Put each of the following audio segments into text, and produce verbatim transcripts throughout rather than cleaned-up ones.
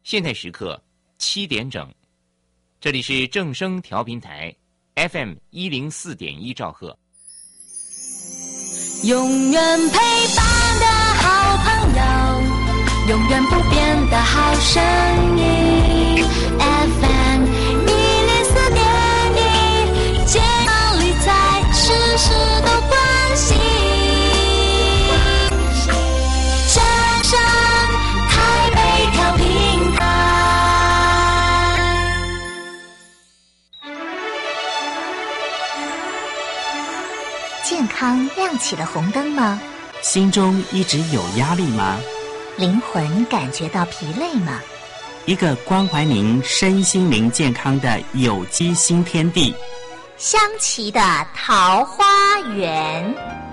现在时刻七点整，这里是正声调频台 F M 一零四点一兆赫。 永远陪伴的好朋友，永远不变的好声音 F M 一零四点一，健康理财事事都关心。正声台北调频台。 健康亮起了红灯吗？ 心中一直有压力吗？ 灵魂感觉到疲累吗？ 一个关怀您身心灵健康的有机新天地， 香琪的桃花源。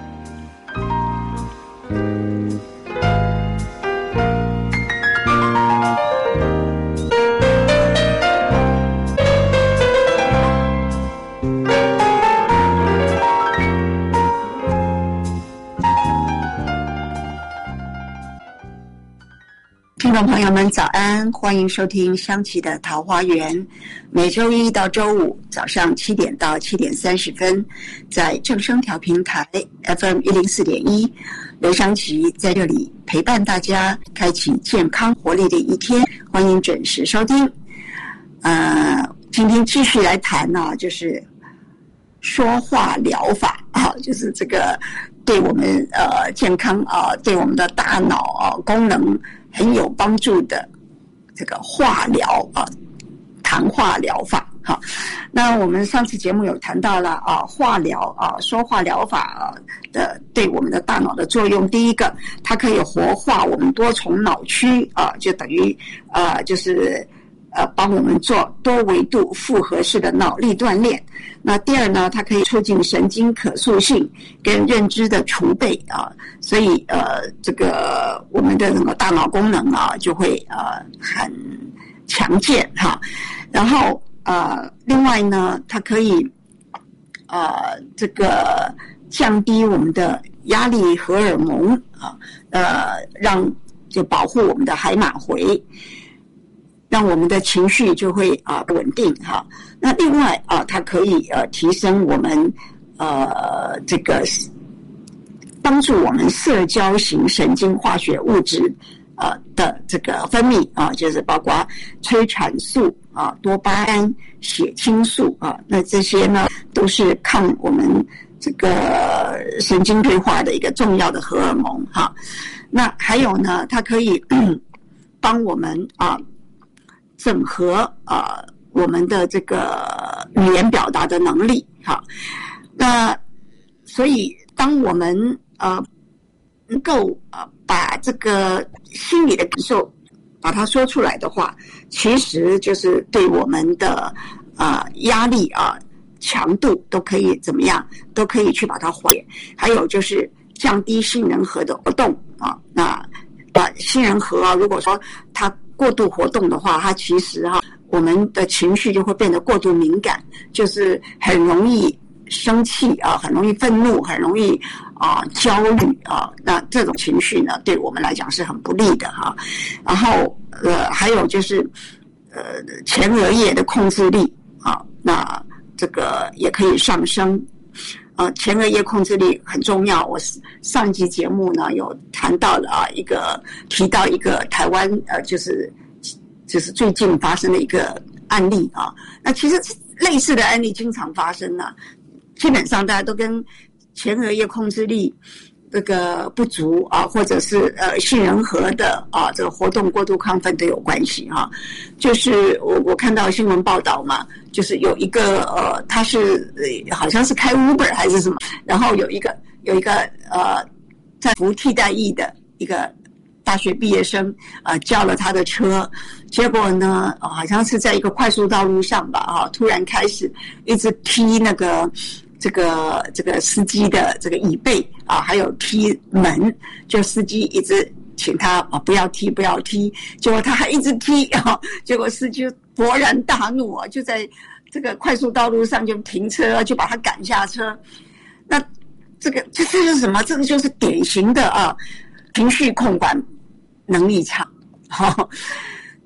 听众朋友们早安，欢迎收听香琪的桃花源，每周一到周五早上七点到七点三十分，在正声调频台 F M 一零四点一，刘香琪在这里陪伴大家，开启健康活力的一天，欢迎准时收听。呃，今天继续来谈呢、啊，就是说话疗法啊，就是这个对我们呃健康啊，对我们的大脑啊功能很有帮助的这个化疗啊，谈话疗法哈。那我们上次节目有谈到了啊，化疗啊，说话疗法啊的对我们的大脑的作用。第一个，它可以活化我们多重脑区啊，就等于呃就是呃帮我们做多维度复合式的脑力锻炼。那第二呢，它可以促进神经可塑性跟认知的储备啊，所以呃，这个我们的整个大脑功能啊就会呃很强健哈。然后呃，另外呢，它可以呃这个降低我们的压力荷尔蒙啊，呃，让就保护我们的海马回。让我们的情绪就会啊稳定哈。那另外啊，它可以呃提升我们呃这个帮助我们社交型神经化学物质呃的这个分泌啊，就是包括催产素啊、多巴胺、血清素啊，那这些呢都是抗我们这个神经退化的一个重要的荷尔蒙哈。那还有呢，它可以帮我们啊。整合啊、呃、我们的这个语言表达的能力哈。那所以当我们呃能够呃把这个心里的感受把它说出来的话，其实就是对我们的呃压力啊、强度都可以怎么样，都可以去把它缓解。还有就是降低杏仁核的活动啊，那啊杏仁核啊，如果说它过度活动的话，它其实哈、啊，我们的情绪就会变得过度敏感，就是很容易生气啊，很容易愤怒，很容易啊焦虑啊。那这种情绪呢，对我们来讲是很不利的哈、啊。然后呃，还有就是呃前额叶的控制力啊，那这个也可以上升。呃，前额叶控制力很重要。我上一集节目呢有谈到了啊，一个提到一个台湾呃，就是就是最近发生的一个案例啊。那其实类似的案例经常发生呢、啊，基本上大家都跟前额叶控制力这个不足啊，或者是呃杏仁核的啊这个活动过度亢奋都有关系哈、啊。就是我我看到新闻报道嘛，就是有一个呃他是呃好像是开 Uber 还是什么，然后有一个有一个呃在服替代役的一个大学毕业生呃叫了他的车，结果呢、呃、好像是在一个快速道路上吧啊，突然开始一直踢那个。这个这个司机的这个椅背啊，还有踢门，就司机一直请他啊不要踢不要踢，结果他还一直踢啊，结果司机勃然大怒啊，就在这个快速道路上就停车，就把他赶下车。那这个这这是什么？这个就是典型的啊情绪控管能力差。好，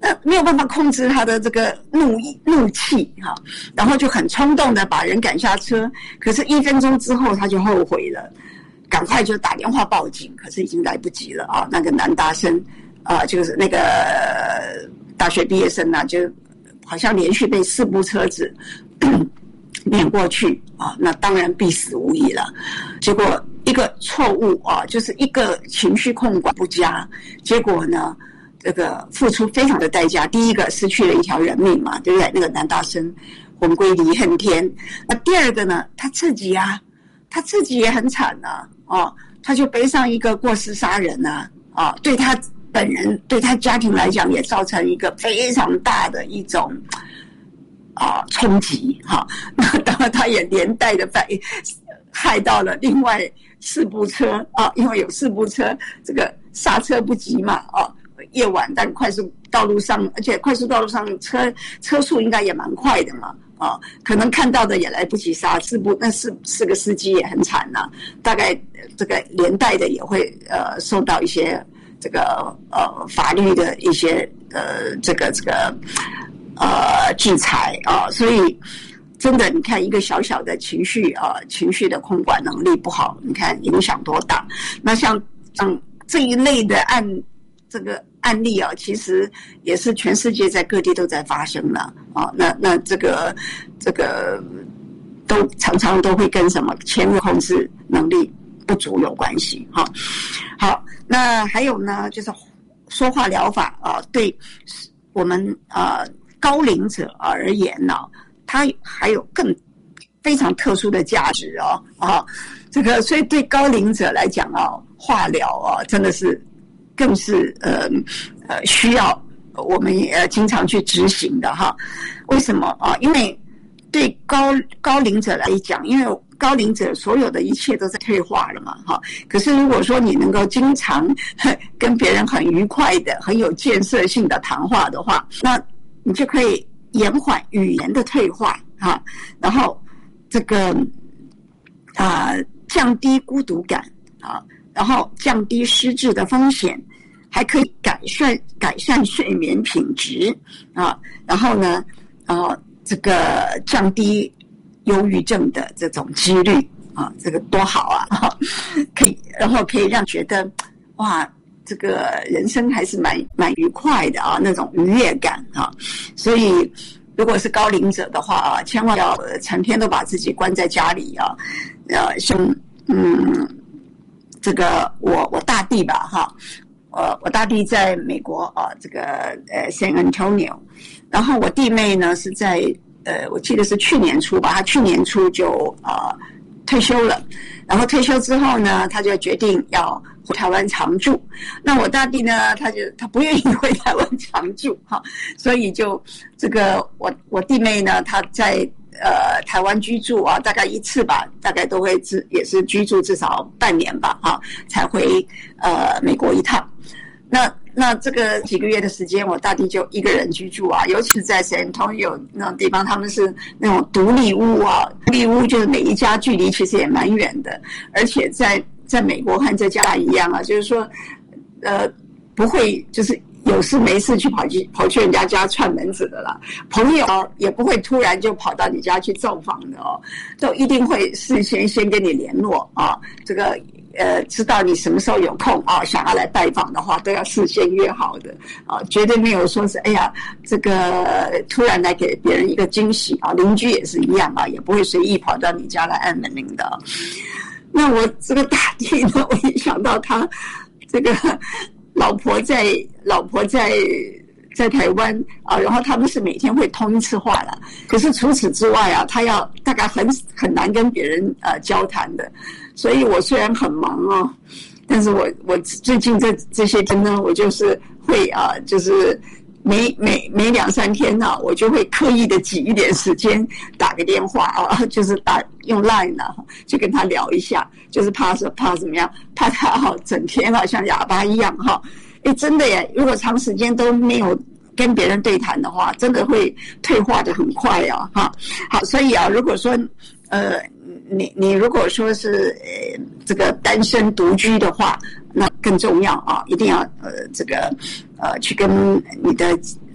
呃没有办法控制他的这个怒意怒气哈，然后就很冲动的把人赶下车，可是一分钟之后他就后悔了，赶快就打电话报警，可是已经来不及了啊！那个男大生啊、呃，就是那个大学毕业生啊，就好像连续被四部车子碾过去啊，那当然必死无疑了。结果一个错误啊，就是一个情绪控管不佳，结果呢，这个付出非常的代价。第一个失去了一条人命嘛，对不对？那个男大生魂归离恨天。那第二个呢，他自己啊，他自己也很惨啊，哦，他就背上一个过失杀人啊，啊，对他本人对他家庭来讲也造成一个非常大的一种啊冲击哈。那当然他也连带的反害到了另外四部车啊，因为有四部车这个刹车不及嘛啊，夜晚但快速道路上，而且快速道路上车车速应该也蛮快的嘛啊，可能看到的也来不及刹，四部那四四个司机也很惨呐、啊，大概这个连带的也会呃受到一些这个呃法律的一些呃这个这个呃制裁啊，所以真的你看一个小小的情绪啊、呃，情绪的控管能力不好，你看影响多大。那像像这一类的案这个案例啊，其实也是全世界在各地都在发生了啊。那那这个这个都常常都会跟什么前额控制能力不足有关系哈。好，那还有呢，就是说话疗法啊，对我们啊高龄者而言呢、啊，它还有更非常特殊的价值哦啊，这个所以对高龄者来讲啊，化疗啊真的是更是呃呃需要我们也经常去执行的哈。为什么啊？因为对高高龄者来讲，因为高龄者所有的一切都在退化了嘛哈。可是如果说你能够经常跟别人很愉快的、很有建设性的谈话的话，那你就可以延缓语言的退化哈，然后这个啊、呃、降低孤独感啊，然后降低失智的风险，还可以改善改善睡眠品质啊，然后呢，呃，这个降低忧郁症的这种几率啊，这个多好啊！可以，然后可以让觉得哇，这个人生还是蛮蛮愉快的啊，那种愉悦感啊。所以，如果是高龄者的话啊，千万要成天都把自己关在家里啊，呃，像嗯，这个我我大弟吧哈。呃，我大弟在美国啊，这个呃 San Antonio， 然后我弟妹呢是在呃，我记得是去年初吧，他去年初就啊、呃、退休了，然后退休之后呢，他就决定要回台湾常住。那我大弟呢，他就他不愿意回台湾常住哈，所以就这个我我弟妹呢，他在呃台湾居住啊，大概一次吧，大概都会至也是居住至少半年吧哈，才回呃美国一趟。那那这个几个月的时间，我大弟就一个人居住啊，尤其是在 San Antonio 那种地方，他们是那种独立屋啊，独立屋就是每一家距离其实也蛮远的，而且在在美国和在加拿大一样啊，就是说，呃，不会就是有事没事去跑去跑去人家家串门子的啦，朋友也不会突然就跑到你家去造访的哦，都一定会事先先跟你联络啊，这个。呃，知道你什么时候有空啊，想要来拜访的话，都要事先约好的啊，绝对没有说是哎呀，这个突然来给别人一个惊喜啊。邻居也是一样啊，也不会随意跑到你家来按门铃的。那我这个大弟呢，我一想到他这个老婆在老婆在在台湾啊，然后他们是每天会通一次话了，可是除此之外啊，他要大概很很难跟别人呃交谈的。所以我虽然很忙哦，但是我我最近这这些天呢，我就是会啊，就是每每每两三天呢、啊，我就会刻意的挤一点时间打个电话啊，就是打用 Line 呢、啊，就跟他聊一下，就是怕是怕怎么样，怕他哈、啊、整天啊像哑巴一样哈、啊，哎真的耶，如果长时间都没有跟别人对谈的话，真的会退化的很快啊哈。好，所以啊，如果说呃。你你如果说是呃这个单身独居的话，那更重要啊，一定要呃这个呃去跟你的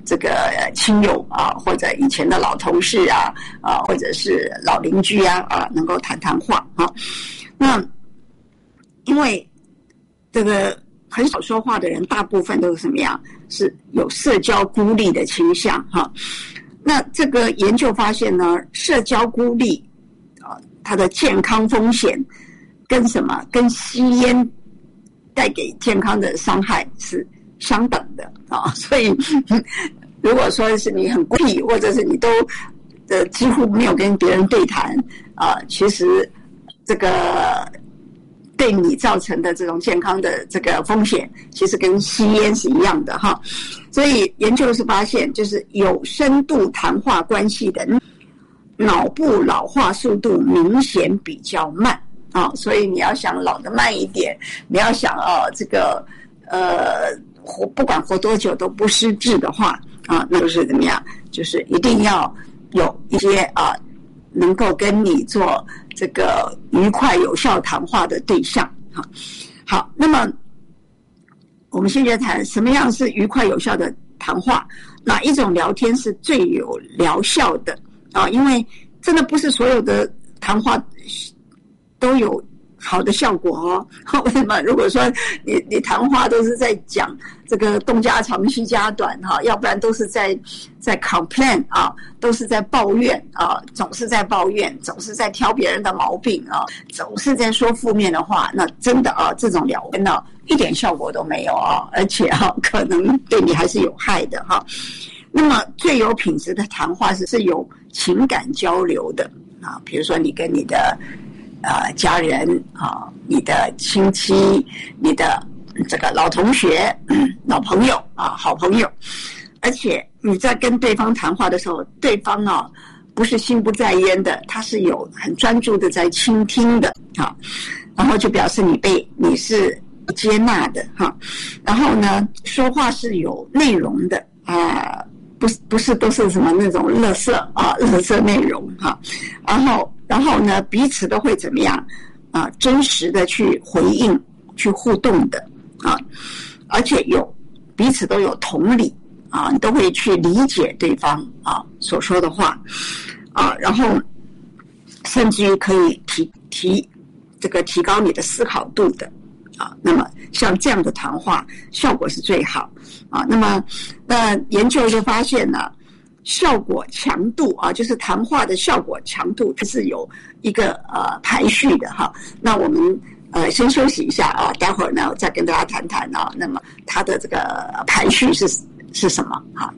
这个亲友啊，或者以前的老同事啊，啊，或者是老邻居啊，啊，能够谈谈话啊。那因为这个很少说话的人，大部分都是什么样？是有社交孤立的倾向哈。那这个研究发现呢，社交孤立啊，它的健康风险跟什么？跟吸烟带给健康的伤害是相等的啊。所以，如果说是你很孤僻，或者是你都呃几乎没有跟别人对谈啊，其实这个对你造成的这种健康的这个风险，其实跟吸烟是一样的哈。所以研究是发现，就是有深度谈话关系的脑部老化速度明显比较慢啊。所以你要想老得慢一点，你要想啊这个呃活不管活多久都不失智的话啊，那就是怎么样？就是一定要有一些啊能够跟你做这个愉快有效谈话的对象。好，好，那么我们现在谈什么样是愉快有效的谈话，哪一种聊天是最有疗效的啊？因为真的不是所有的谈话都有好的效果哦。为什么？如果说你你谈话都是在讲这个东家长西家短哈，要不然都是在在 complain 啊，都是在抱怨啊，总是在抱怨，总是在挑别人的毛病啊，总是在说负面的话，那真的啊，这种聊天呢一点效果都没有啊，而且啊可能对你还是有害的哈。那么最有品质的谈话是是有情感交流的啊，比如说你跟你的呃家人啊，你的亲戚，你的这个老同学、老朋友啊，好朋友，而且你在跟对方谈话的时候，对方啊不是心不在焉的，他是有很专注的在倾听的啊，然后就表示你被你是接纳的哈，然后呢，说话是有内容的啊，不是不是都是什么那种垃圾啊，垃圾内容哈，然后然后呢，彼此都会怎么样啊，真实的去回应、去互动的啊，而且有彼此都有同理啊，你都会去理解对方啊所说的话啊，然后甚至于可以提提这个提高你的思考度的。啊，那么像这样的谈话效果是最好啊。那么，那研究就发现呢，效果强度啊，就是谈话的效果强度，它是有一个呃排序的哈。那我们呃先休息一下啊，待会儿呢再跟大家谈谈啊。那么它的这个排序是是什么哈？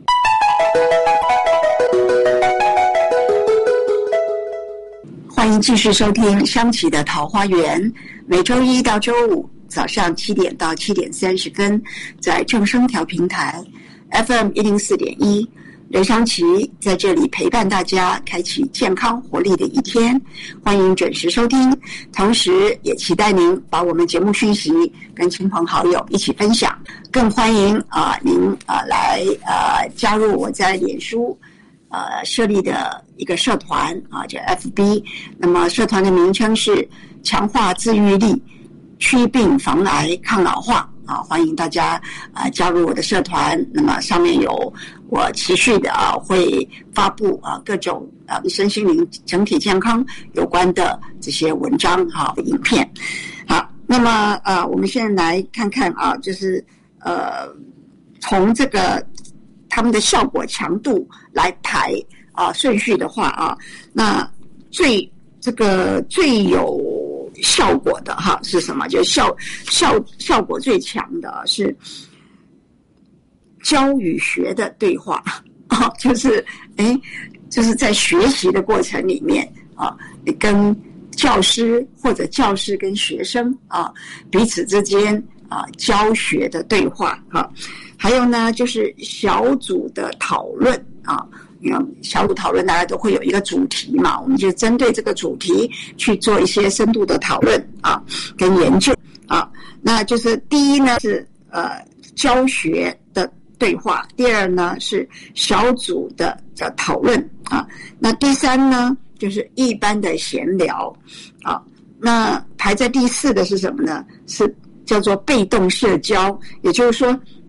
欢迎继续收听香琪的桃花源，每周一到周五早上七点到七点三十分，在正声调平台 F M 一零四点一，刘香琪在这里陪伴大家，开启健康活力的一天。欢迎准时收听，同时也期待您把我们节目讯息跟亲朋好友一起分享，更欢迎啊、呃、您啊、呃、来呃加入我在脸书呃设立的一个社团啊，叫 F B。那么社团的名称是强化自愈力，祛病防癌抗老化啊，欢迎大家啊加入我的社团。那么上面有我持续的啊会发布啊各种啊身心灵整体健康有关的这些文章哈、影片。好，那么呃我们现在来看看啊，就是呃从这个他们的效果强度来排啊顺序的话啊，那最这个最有效果的哈是什么？就效效效果最强的是教与学的对话啊，就是哎，就是在学习的过程里面啊，你跟教师或者教师跟学生啊彼此之间啊教学的对话啊，还有呢就是小组的讨论啊。小组讨论大家都会有一个主题嘛，我们就针对这个主题去做一些深度的讨论啊，跟研究啊。那就是第一呢是呃教学的对话，第二呢是小组的的讨论啊，那第三呢就是一般的闲聊啊。那排在第四的是什么呢？是叫做被动社交，也就是说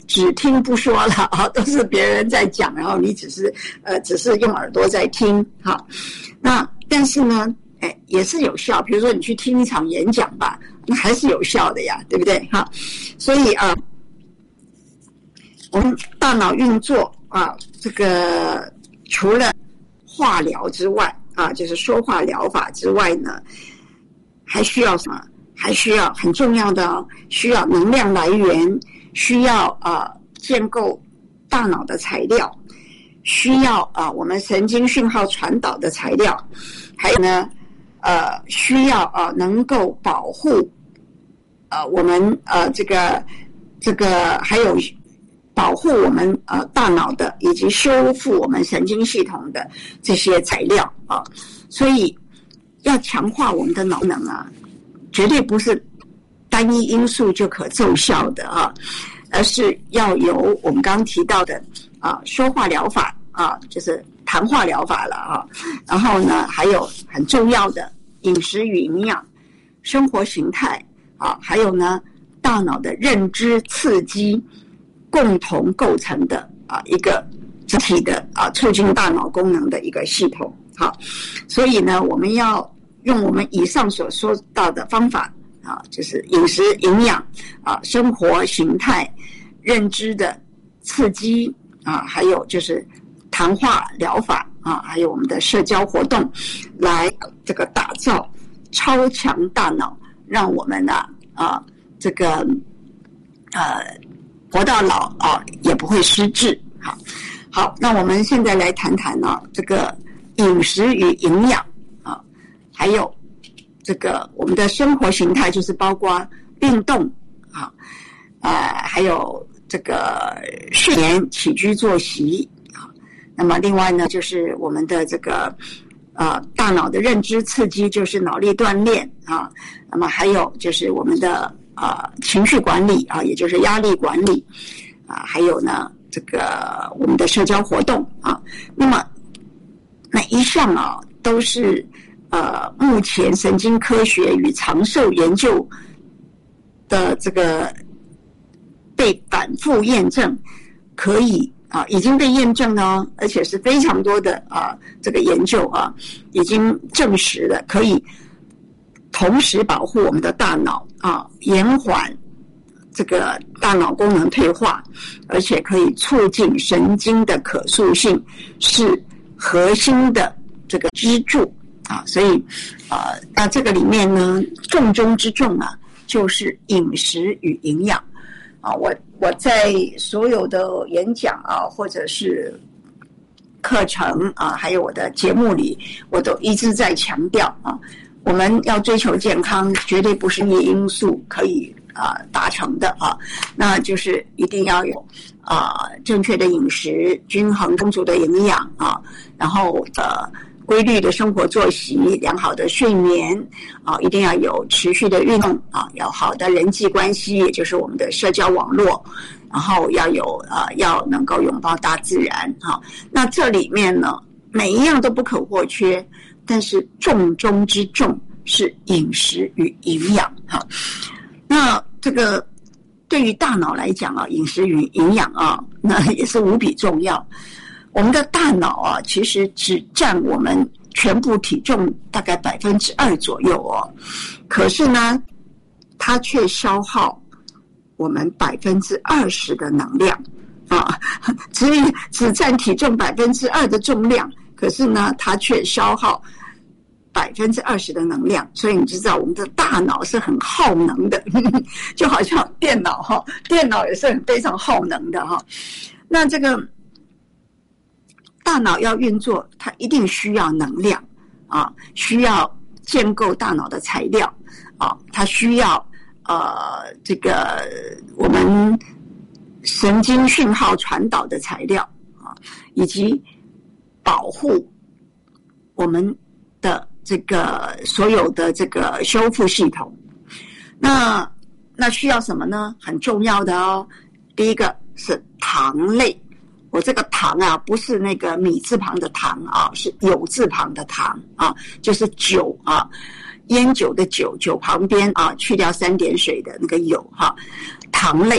只听不说了啊，都是别人在讲，然后你只是呃只是用耳朵在听哈。那但是呢，哎也是有效。比如说你去听一场演讲吧，那还是有效的呀，对不对哈？所以啊，我们大脑运作啊，这个除了化疗之外啊，就是说话疗法之外呢，还需要什么？还需要很重要的哦，需要能量来源，需要啊、呃、建构大脑的材料，需要啊、呃、我们神经讯号传导的材料，还有呢呃需要啊、呃、能够保护呃我们呃这个这个还有保护我们呃大脑的以及修复我们神经系统的这些材料啊、呃，所以要强化我们的脑能啊。绝对不是单一因素就可奏效的啊，而是要由我们刚刚提到的啊说话疗法啊，就是谈话疗法了啊。然后呢，还有很重要的饮食与营养、生活形态啊，还有呢大脑的认知刺激共同构成的啊一个整体的啊促进大脑功能的一个系统。好，所以呢，我们要用我们以上所说到的方法啊，就是饮食、营养啊、生活形态、认知的刺激啊，还有就是谈话疗法啊，还有我们的社交活动，来这个打造超强大脑，让我们呢啊这个呃活到老啊也不会失智。好，好，那我们现在来谈谈呢、啊、这个饮食与营养。还有这个我们的生活形态，就是包括运动啊，呃，还有这个睡眠、起居作息啊。那么另外呢，就是我们的这个呃大脑的认知刺激，就是脑力锻炼啊。那么还有就是我们的呃情绪管理啊，也就是压力管理啊。还有呢，这个我们的社交活动啊。那么那一项啊，都是呃，目前神经科学与长寿研究的这个被反复验证，可以啊，已经被验证了，而且是非常多的啊，这个研究啊，已经证实了可以同时保护我们的大脑啊，延缓这个大脑功能退化，而且可以促进神经的可塑性，是核心的这个支柱。啊，所以，呃，那这个里面呢，重中之重啊，就是饮食与营养。啊，我我在所有的演讲啊，或者是课程啊，还有我的节目里，我都一直在强调啊，我们要追求健康，绝对不是一因素可以啊达成的啊，那就是一定要有啊正确的饮食、均衡充足的营养啊，然后呃。规律的生活作息，良好的睡眠啊，一定要有持续的运动啊，要好的人际关系，也就是我们的社交网络，然后要有呃，要能够拥抱大自然啊。那这里面呢，每一样都不可或缺，但是重中之重是饮食与营养哈。那这个对于大脑来讲啊，饮食与营养啊，那也是无比重要。我们的大脑啊，其实只占我们全部体重大概百分之二左右哦，可是呢，它却消耗我们百分之二十的能量啊，只只占体重百分之二的重量，可是呢，它却消耗百分之二十的能量，所以你知道我们的大脑是很耗能的，呵呵，就好像电脑哈，电脑也是很非常耗能的哈。那这个。大脑要运作，它一定需要能量啊，需要建构大脑的材料啊，它需要呃这个我们神经讯号传导的材料啊，以及保护我们的这个所有的这个修复系统。那那需要什么呢？很重要的哦，第一个是糖类。我这个糖啊，不是那个米字旁的糖啊，是酉字旁的糖啊，就是酒啊，烟酒的酒，酒旁边啊去掉三点水的那个酉哈，糖类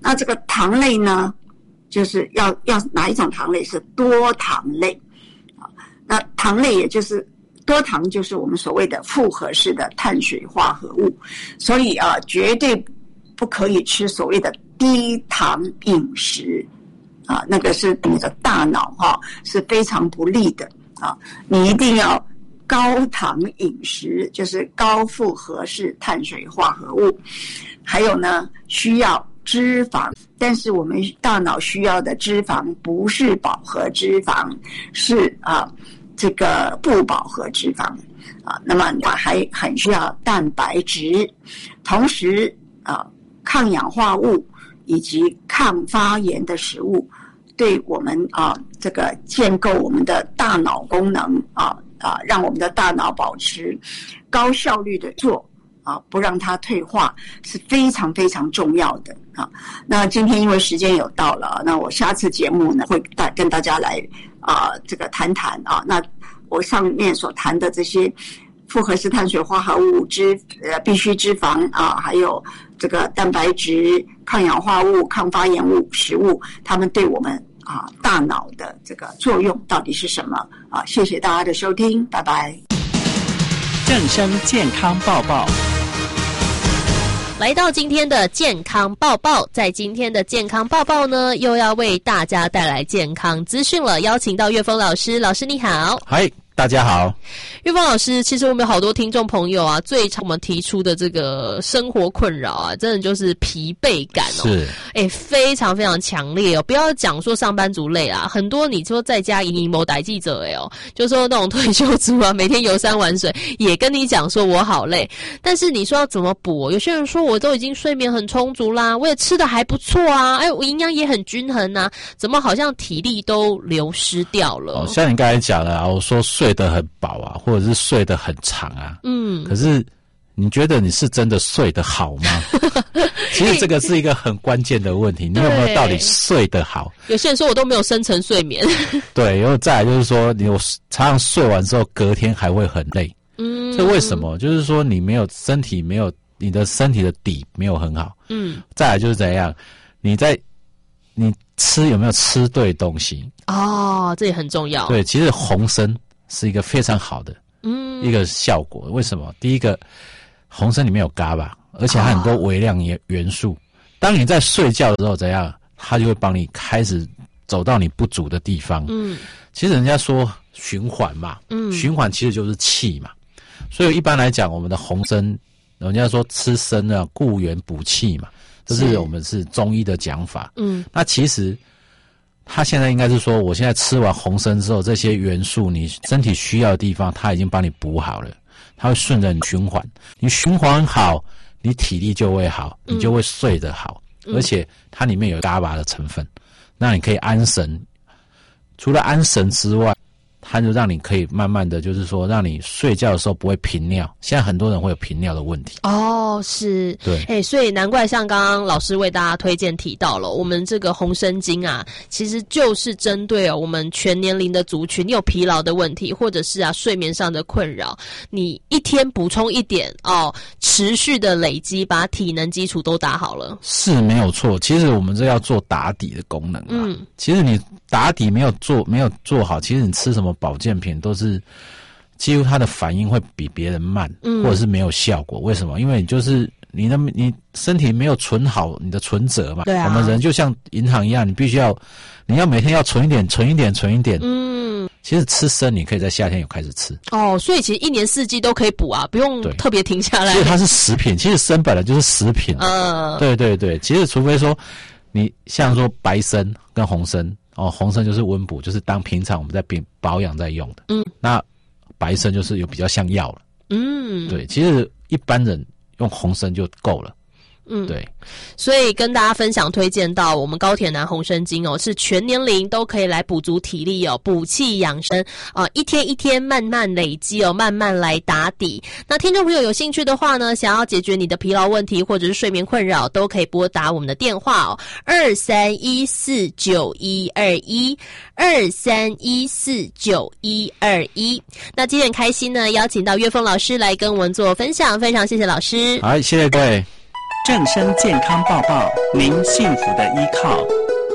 那这个糖类呢，就是要要哪一种糖类是多糖类啊？那糖类也就是多糖，就是我们所谓的复合式的碳水化合物，所以啊，绝对不可以吃所谓的低糖饮食啊，那个是你的大脑哈、啊、是非常不利的啊，你一定要高糖饮食，就是高复合式碳水化合物，还有呢，需要脂肪，但是我们大脑需要的脂肪不是饱和脂肪，是啊这个不饱和脂肪啊。那么还很需要蛋白质，同时啊抗氧化物以及抗发炎的食物，对我们啊这个建构我们的大脑功能啊啊，让我们的大脑保持高效率的做。啊，不让它退化是非常非常重要的啊。那今天因为时间有到了，那我下次节目呢会大跟大家来啊这个谈谈啊。那我上面所谈的这些复合式碳水化合物、脂呃必需脂肪啊，还有这个蛋白质、抗氧化物、抗发炎物食物，它们对我们啊大脑的这个作用到底是什么啊？谢谢大家的收听，拜拜。 正声健康报报。 来到今天的健康报报，在今天的健康报报呢，又要为大家带来健康资讯了。邀请到岳峰老师，老师你好。 嗨，大家好。 岳峰老师，其实我们有好多听众朋友啊，最常我们提出的这个生活困扰啊，真的就是疲惫感哦， 是， 哎，非常非常强烈哦。不要讲说上班族累啊，很多你说在家营营某代记者哎哦，就说那种退休族啊，每天游山玩水，也跟你讲说我好累。但是你说要怎么补？有些人说我都已经睡眠很充足啦，我也吃的还不错啊，哎，我营养也很均衡啊，怎么好像体力都流失掉了？ 哦，像你刚才讲的啊，我说睡得很饱啊，或者是睡得很长啊，嗯，可是你觉得你是真的睡得好吗？其实这个是一个很关键的问题，你有没有到底睡得好？ 有些人说我都没有深层睡眠。对， 然后再来就是说，你有常常睡完之后，隔天还会很累。嗯，这为什么？就是说你没有身体没有你的身体的底没有很好。嗯，再来就是怎样，你在你吃有没有吃对东西？ 哦，这也很重要。 对，其实红参是一个非常好的。嗯，一个效果。为什么？第一个，红参里面有伽马，而且它很多微量元素。哦、当你在睡觉的时候，怎样，它就会帮你开始走到你不足的地方。嗯，其实人家说循环嘛，嗯，循环其实就是气嘛。所以一般来讲，我们的红参，人家说吃参啊，固元补气嘛，这是我们是中医的讲法。嗯，那其实。他现在应该是说，我现在吃完红参之后，这些元素你身体需要的地方，它已经帮你补好了，它会顺着你循环，你循环好，你体力就会好，你就会睡得好，嗯、而且它里面有伽马的成分，那你可以安神。除了安神之外，它就让你可以慢慢的，就是说，让你睡觉的时候不会频尿。现在很多人会有频尿的问题。 哦，是，对，哎、欸，所以难怪像刚刚老师为大家推荐提到了，我们这个红参精啊，其实就是针对哦我们全年龄的族群，你有疲劳的问题，或者是啊睡眠上的困扰，你一天补充一点哦，持续的累积，把体能基础都打好了。 是没有错，其实我们这要做打底的功能啊。嗯，其实你打底没有做没有做好，其实你吃什么保健品都是几乎它的反应会比别人慢，嗯，或者是没有效果。为什么？因为你就是你的你身体没有存好你的存折嘛。对啊，我们人就像银行一样，你必须要你要每天要存一点存一点存一点。嗯，其实吃参你可以在夏天有开始吃。 哦，所以其实一年四季都可以补啊，不用特别停下来。 所以它是食品，其实参本来就是食品。嗯，对对对，其实除非说你像说白参跟红参。哦，红参就是温补，就是当平常我们在保养在用的。嗯，那白参就是有比较像药了。嗯，对，其实一般人用红参就够了。嗯，对， 所以跟大家分享推荐到我们高铁南红参精哦，是全年龄都可以来补足体力哦，补气养生啊、呃，一天一天慢慢累积哦，慢慢来打底。那听众朋友有兴趣的话呢，想要解决你的疲劳问题或者是睡眠困扰，都可以拨打我们的电话哦，二三一四九一二一二三一四九一二一。那今天很开心呢，邀请到岳峰老师来跟我们做分享，非常谢谢老师。 好，谢谢各位。 正声健康报报，您幸福的依靠。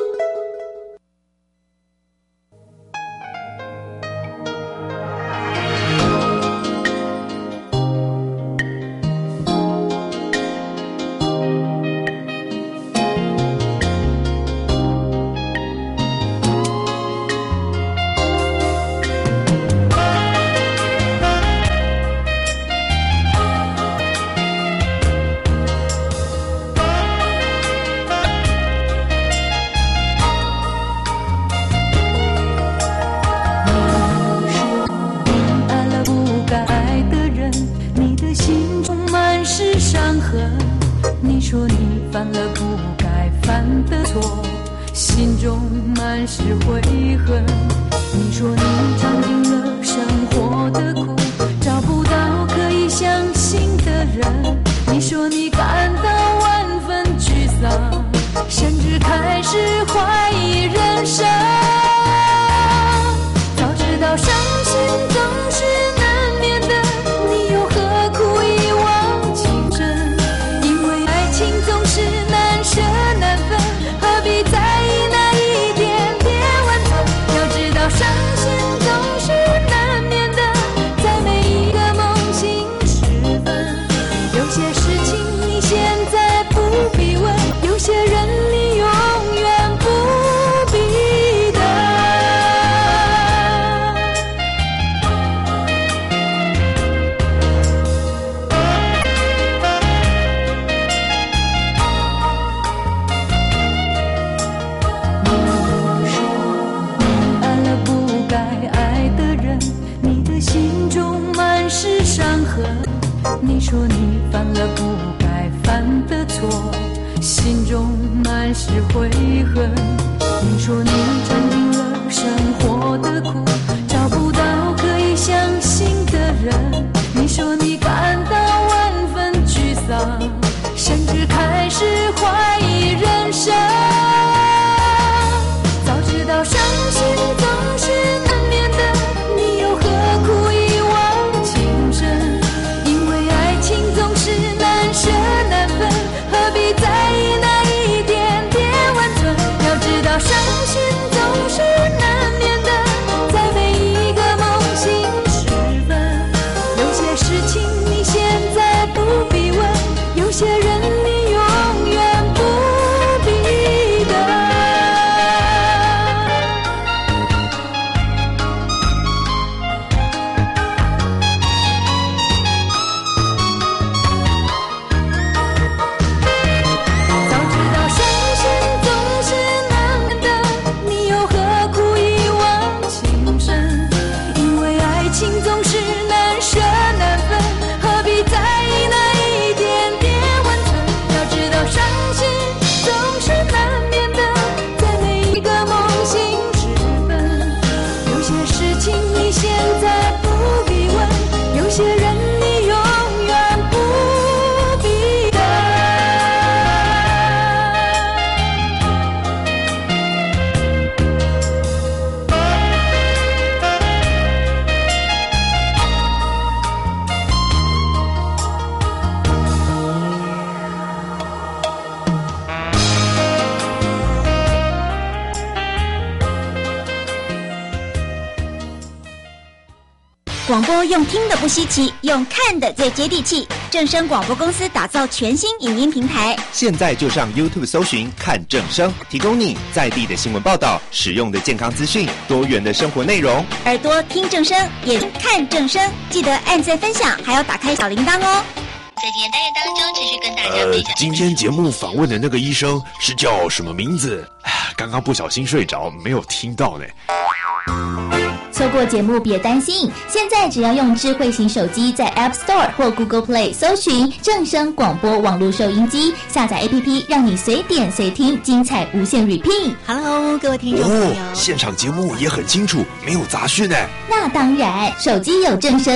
你说你犯了不该犯的错，心中满是悔恨。你说你尝尽了生活的苦，找不到可以相信的人。你说你感到万分沮丧，甚至开始怀疑人生。早知道伤心总是难免的，你又何苦一往情深？因为爱情总是难舍难分，何必在意那一点点温存？要知道伤心总是难免的，在每一个梦醒时分。有些事情你现在不必问，有些人你永远不必等。 广播用听的不稀奇，用看的最接地气。正声广播公司打造全新影音平台， 现在就上 YouTube 搜寻看正声，提供你在地的新闻报道、实用的健康资讯、多元的生活内容。 耳朵听正声，眼看正声，记得按赞分享，还要打开小铃铛哦。 在今天单元当中，持续跟大家分享。 呃，今天节目访问的那个医生是叫什么名字？刚刚不小心睡着，没有听到呢。 错过节目别担心，现在只要用智慧型手机在 App Store 或 Google Play 搜寻正声广播网络收音机，下载 A P P 让你随点随听，精彩无限 repeat。Hello， 各位听众朋友， 哦，现场节目也很清楚，没有杂讯呢。 那当然，手机有正声